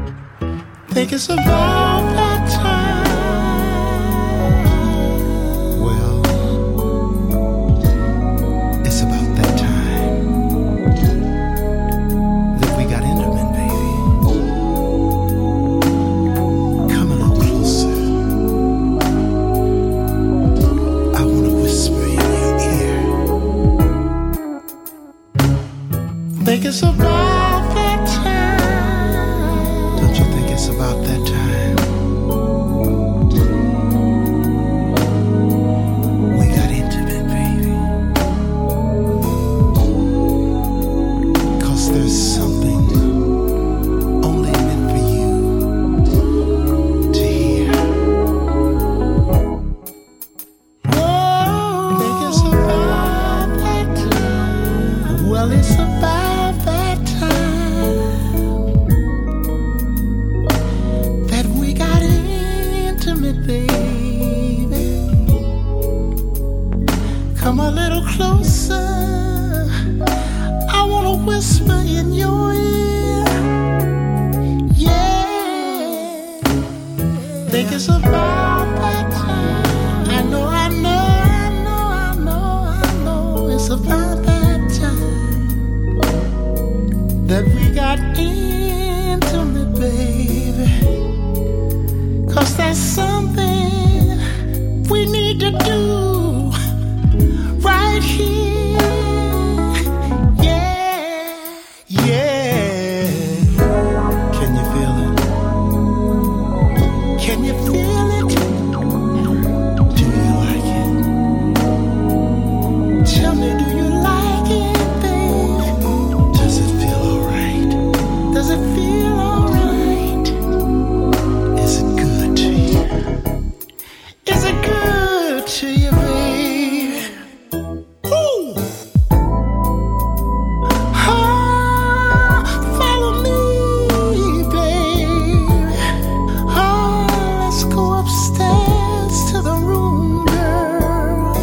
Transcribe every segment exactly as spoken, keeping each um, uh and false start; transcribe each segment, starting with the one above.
Think it's about that time. Well, it's about that time that we got intimate, baby. Come a little closer. I want to whisper in your ear. Think it's about that time. Don't you think it's about that time? We got intimate, baby. 'Cause there's something only meant for you to hear. Oh, think it's about that time. Well, it's about that time that we got intimate, baby. Come a little closer. I wanna whisper in your ear. Yeah, think it's about that time. I know, I know, I know, I know, I know. It's about that time that we got intimate, baby. 'Cause there's something we need to do right here. Yeah, yeah. Can you feel it? Can you feel it? Do you like it? Tell me, do you like it, baby? Does it feel alright? Does it feel alright? Is it good to you? Is it good to you, baby? Ooh. Ah, follow me, baby. Ah, let's go upstairs to the room, girl.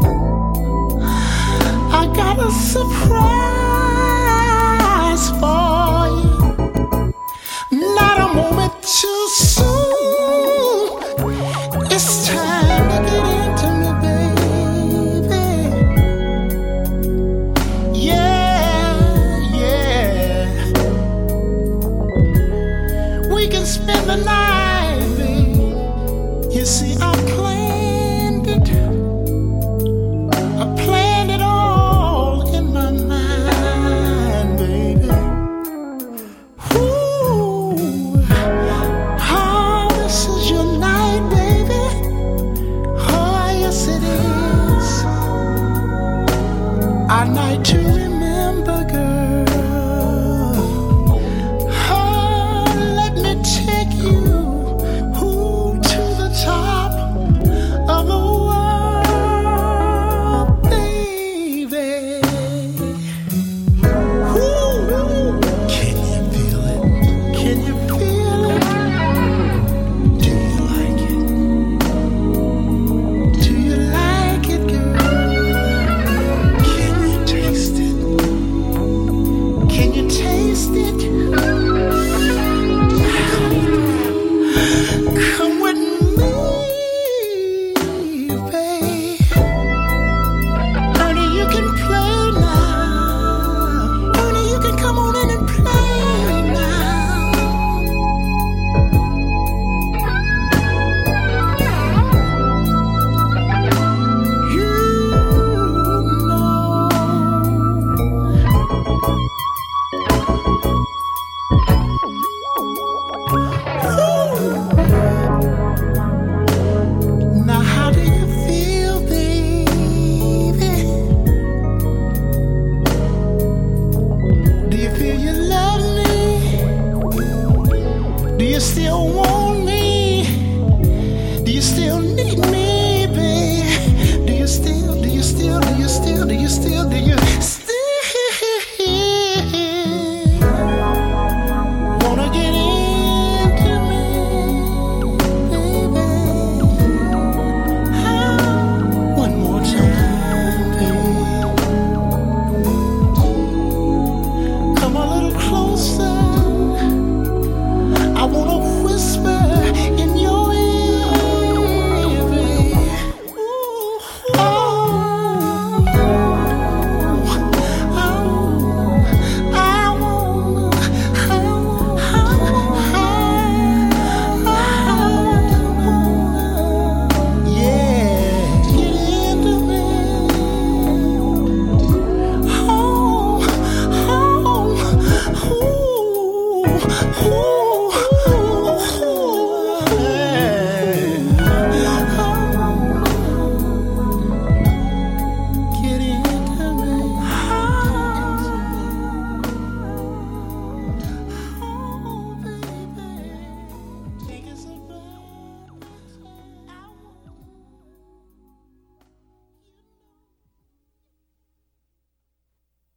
I got a surprise for you. Not a moment too soon. It's time to get intimate, baby. Yeah, yeah. We can spend the night, baby. You see, I planned it. I planned it all in my mind, baby. Ooh, oh, this is your night, baby. Oh, yes, it is. Our night to remember, girl.